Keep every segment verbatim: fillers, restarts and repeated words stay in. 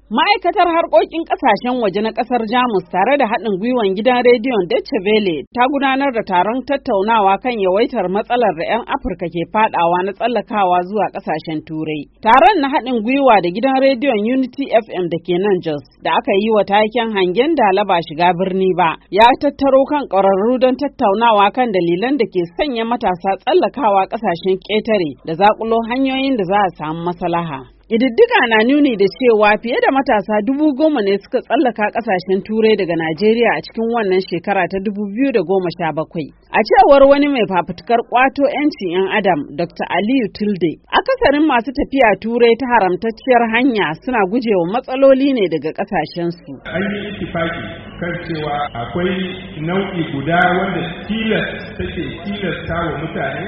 Ma'aikatar harkokin kasashen waje na kasar Jamus tare da haɗin gwiwan gidan rediyon Deutsche Welle ta gudanar da taron tattaunawa kan yawaitar matsalar da 'yan Afirka ke fadawa na tsallakawa zuwa kasashen Turai. Taron na haɗin gwiwa da gidan rediyon Unity F M da ke nan Jos da aka yi wa taken hangen dala ba shiga birni ba, ya tattaro kan ƙwararru don tattaunawa kan dalilan da ke sanya matasa tsallakawa kasashen ƙetare da zaƙulo hanyoyin da za a samu maslaha. Ƙididdiga na nuni da cewa fiye da matasa dubu goma ne suka tsallaka ƙasashen Turai daga Najeriya a cikin wannan shekara ta dubu biyu da goma sha bakwai. A cewar wani mai fafutukar ƙwato 'yancin 'yan Adam, Doctor Aliyu Tilde, akasarin masu tafiya Turai ta haramtacciyar hanya suna gujewa matsaloli ne daga ƙasashensu. An yi ittifaki kan cewa akwai nau'i guda wanda tilas take tilasta wa mutane,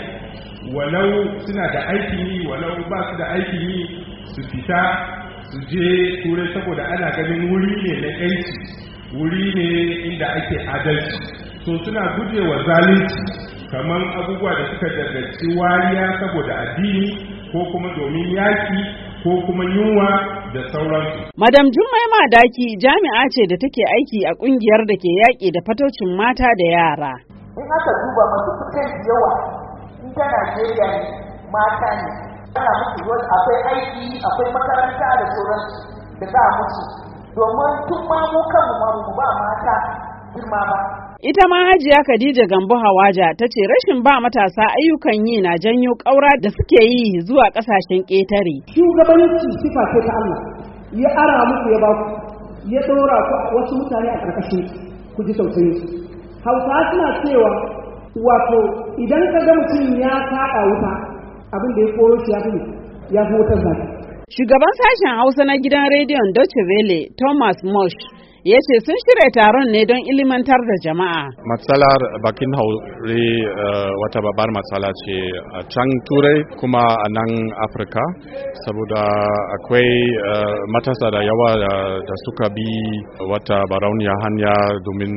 walau suna da aikin yi walau ba su da aikin yi, su fita su je turai saboda ana ganin wuri ne na yanci, wuri ne inda ake adalci, so suna gujewa zalunci kamar abubuwa da suka danganci wariya saboda addini ko kuma domin yaki ko kuma yunwa da sauransu. Madam Jummai Madaki jami'a ce da take aiki a kungiyar da ke yaƙi da fatocin mata da yara. In aka duba masu fitan yawa in ta Najeriya ne mata ne. Ana musu wani akwai aiki, akwai makaranta da sauransu da za a musu domin tun ma mu kanmu ma mu ba mata girma ba. Ita ma Hajiya Khadija Gambo Hawaja ta ce rashin ba matasa ayyukan yi na janyo ƙaura da suke yi zuwa ƙasashen ƙetare. Shugabanci sifa ce ta Allah, ya ara muku ya ba ku, ya ɗora ku wasu mutane a ƙarƙashin ku ji tausayin su. Hausawa suna cewa wato idan ka ga mutum ya faɗa wuta abin da ya koro shi ya fi ya fi wutar zafi. Shugaban sashen Hausa na gidan rediyon Deutsche Welle, Thomas Mosch, ya ce sun shirya taron ne don ilimantar da jama'a. Matsalar bakin haure wata babbar matsala ce a can Turai kuma a nan Afirka, saboda akwai matasa da yawa da suka bi wata barauniya hanya domin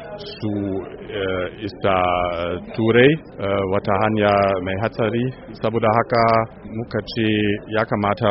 su isa Turai, wata hanya mai hatsari. Saboda haka muka ce ya kamata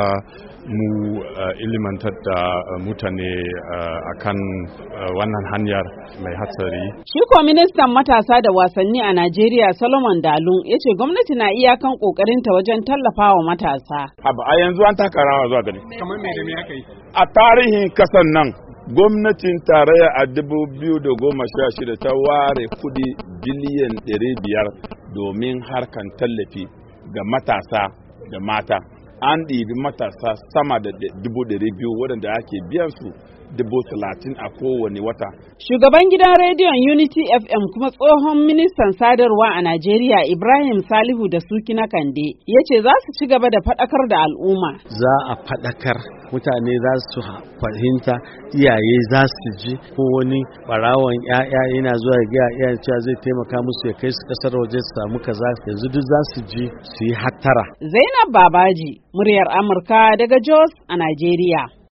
mu ilimantar da mutane akan wannan hanyar mai hatsari. Shi ko ministan matasa da wasanni a Najeriya Solomon Dalun ya ce gwamnati na iyakan kokarinta wajen tallafawa matasa. A yanzu an taka rawa zuwa gani. Kamar me da me aka yi? A tarihin kasan nan gwamnatin tarayya a dubu biyu da goma sha shida ta ware kudi biliyan ɗari biyar domin harkan tallafi ga matasa da mata. An ɗibi matasa sama da dubu ɗari biyu waɗanda ake biyan su dubu talatin a kowane wata. Shugaban gidan rediyon Unity F M kuma tsohon ministan sadarwa a Najeriya Ibrahim Salihu da Suki na Kande ya ce za su ci gaba da faɗakar da al'umma. Za a faɗakar, mutane za su fahimta, iyaye za su ji, ko wani ɓarawon ‘ya'ya yana zuwa ga iyayen cewa zai taimaka musu ya kai su ƙasar waje su samu kaza, yanzu duk za su ji su yi hattara. Zainab Babaji, muryar Amurka daga Jos a Najeriya.